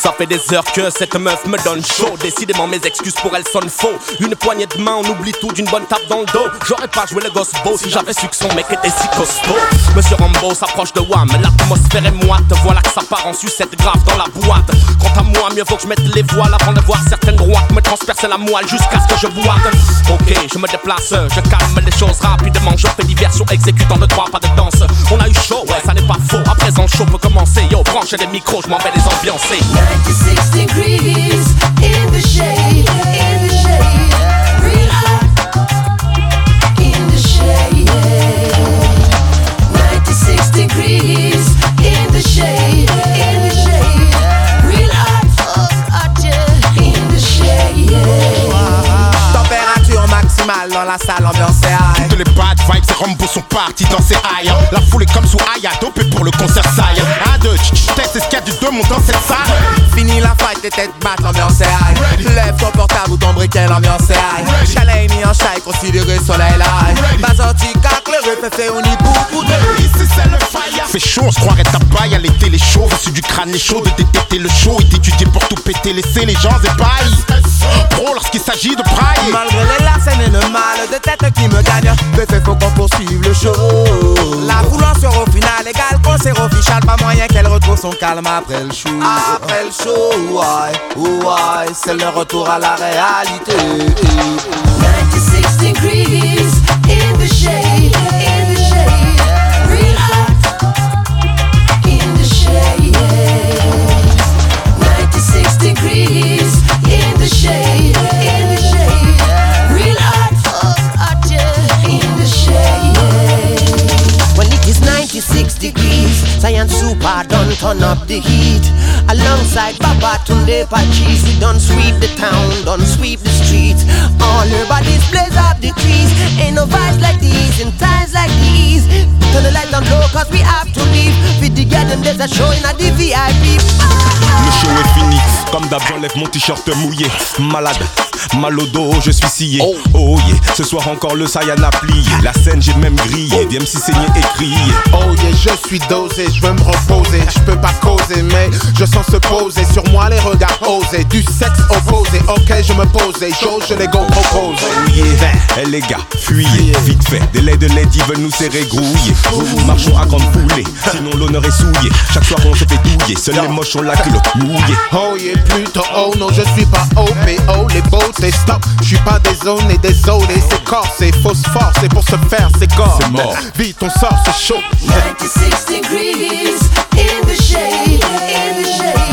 Ça fait des heures que cette meuf me donne chaud. Décidément mes excuses pour elle sonnent faux. Une poignée de main, on oublie tout d'une bonne tape dans le dos. J'aurais pas joué le gosse beau si j'avais su que son mec était si costaud. Monsieur Rambo s'approche de Wham, l'atmosphère est moite. Voilà que ça part en sucette grave dans la boîte. Quant à moi, mieux vaut que je mette les voiles avant de voir certaines droites me transpercer la moelle jusqu'à ce que je boite. Ok, je me déplace, je calme les choses rapidement. Je fais diversion, exécutant de trois pas de danse. On a eu chaud, ouais, ça n'est pas faux. À présent, le show peut commencer. Yo, branchez les micros, je m'en vais les ambiancer. 96 degrees in the shade, in the shade, real hot in the shade. 96 degrees in the shade, real hot, in the shade. Température maximale dans la salle, ambiance est high. Toutes les bad vibes et Rambo sont partis dans ses high. La foule est comme sous Aya, dopé pour le concert saille. 1, 2, test, escale du 2, monte dans cette salle. Fini la fight, les têtes battent, l'ambiance est high. Lève ton portable ou ton briquet, l'ambiance est high. Chalet mis en chai, considéré soleil live. Bas anti-cac, le refait on y pour Ici c'est le fire. Fait chaud, on se croirait ta paille à l'été les chauds. Reçu du crâne les chauds, de détecter le show et d'étudier pour tout péter, laisser les gens épailles. Pro lorsqu'il s'agit de praille. Malgré les larcènes et le mal de tête qui me gagne, fait faut qu'on poursuive le show. La foule en sort au final égal, concert officiel, pas moyen qu'elle retrouve son calme après le show. Après le show, ouais, c'est le retour à la réalité. 96 degrees in the shade, real hot in the shade. 96 degrees in the shade, real hot in the shade. When it is 96 degrees, Science Super done turn up the heat. Alongside Baba Tunde Pachis, we done sweep the town, done sweep the streets. All her bodies blaze up the trees. Ain't no vibes like these in times like these. Turn the light down low cause we have to leave. Fit the garden, there's a show in a the VIP. Le show est fini, comme d'hab j'enlève mon t-shirt mouillé. Malade, mal au dos, je suis scié. Oh yeah, ce soir encore le Saiyan a plié. La scène j'ai même grillé, viens me si saigner et crier. Oh yeah, je suis dosé, je veux me reposer. Je peux pas causer, mais je sens se poser sur moi les regards osés. Du sexe opposé, ok je me posais. Jauge les go propose. Eh les gars, fuyez, vite fait. Des laits de lait, ils veulent nous serrer grouiller. Marchons à grande foulée, sinon l'honneur est souillé. Chaque soir on se fait douiller, seuls les moches ont la culotte mouillée. Oh yeah, plutôt oh non, je suis pas OPO. Les beaux c'est stop, je suis pas désolé, désolé. C'est corps, c'est phosphore, c'est pour se faire, c'est corps. C'est mort. Vite on sort, c'est chaud. 96 degrees in the shade,